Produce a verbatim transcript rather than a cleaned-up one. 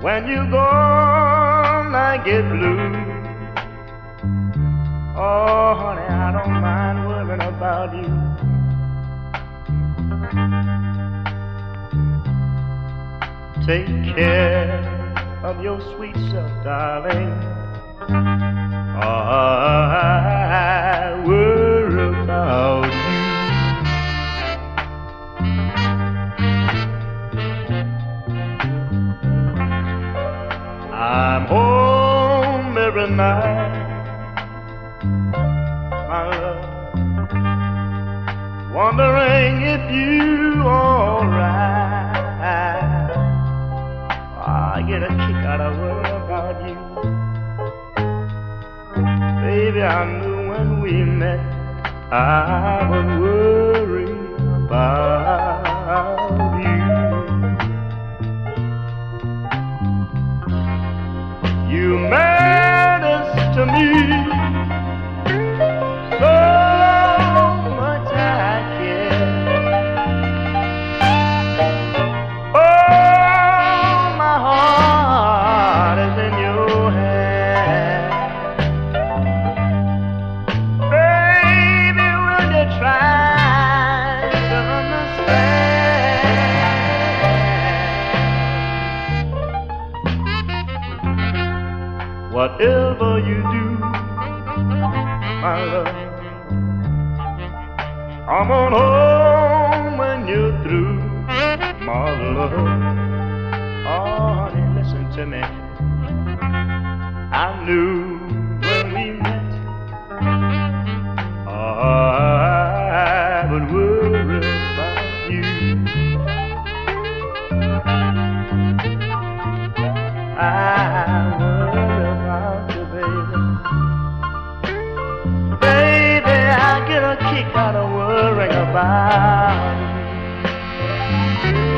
When you gone, I get blue. Oh, honey, I don't mind worrying about you. Take care of your sweet self, darling. I worry about you. I'm home every night, my love, wondering if you alright. I get a kick out of worrying about you. Baby, I knew when we met I was worried about you. You matters to me so much I care. Oh, my heart is in your hand. Baby, will you try to understand? Whatever you do, my love, come on home when you're through, my love. Oh, honey, listen to me. I knew when we met I would worry about you. I worry about you, baby. Baby, I get a kick out of worrying about you.